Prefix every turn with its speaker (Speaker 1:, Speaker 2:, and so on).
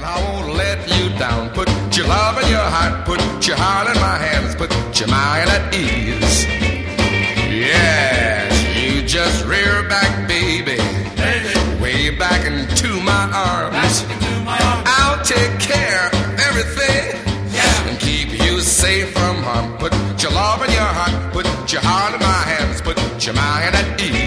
Speaker 1: I won't let you down. Put your love in your heart, put your heart in my hands, put your mind at ease. Yes, you just rear back, baby, way back into my arms. I'll take care of everything and keep you safe from harm. Put your love in your heart, put your heart in my hands, put your mind at ease.